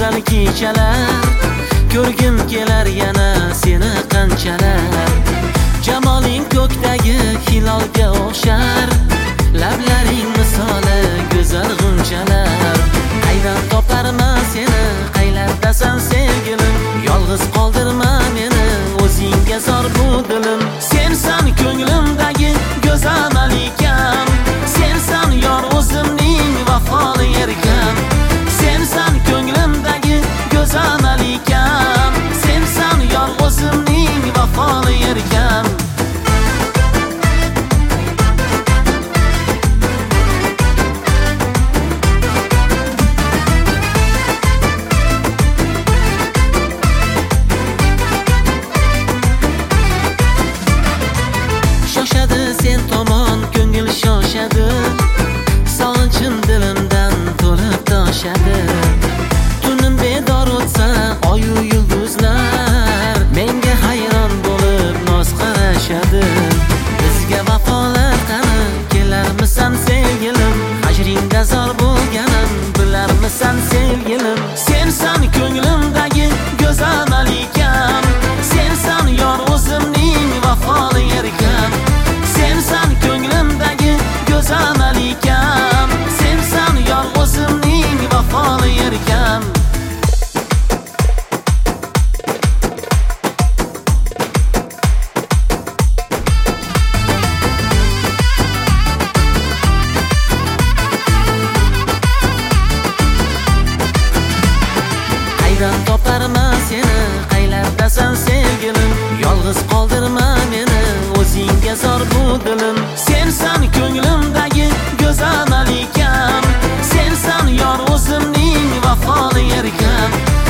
go'zal kechalar, ko'rgim kelar yana seni qanchalar. Jamoling ko'kdagi hilolga o'xshar, lablaring misoli go'zal g'unchalar. Qaydan toparman seni, qaylardasan sevgilim, yolg'iz qoldirma meni, o'zingga zor bu dilim. Sensan ko'nglimdagi go'zal malikam, sensan yor o'zimning vafoli erkam. Sensan ko'nglimdagi go'zal malikam, sensan yor o'zimning vafoli erkam. Shoshadi sen tomon ko'ngil shoshadi, sog'inchim dilimdan to'lib toshadi. Tunim bedor o'tsa oyu yulduzlar, menga hayron bo'lib noz qarashadi. Bizga vafolar qani, kelarmisan sevgilim, hajringda zor bo'lganim bilarmisan sevgilim. Sensan ko'nglimdagi go'zal malikam, sensan yor o'zimning vafoli erkam. Sensan ko'nglimdagi go'zal malikam, sensan yor o'zimning vafoli erkam. Qaydan toparman seni, qaylardasan sevgilim, yolg'iz qoldirma meni, o'zingga zor bu dilim. Sensan ko'nglimdagi go'zal malikam, sensan yor o'zimning vafoli erkam.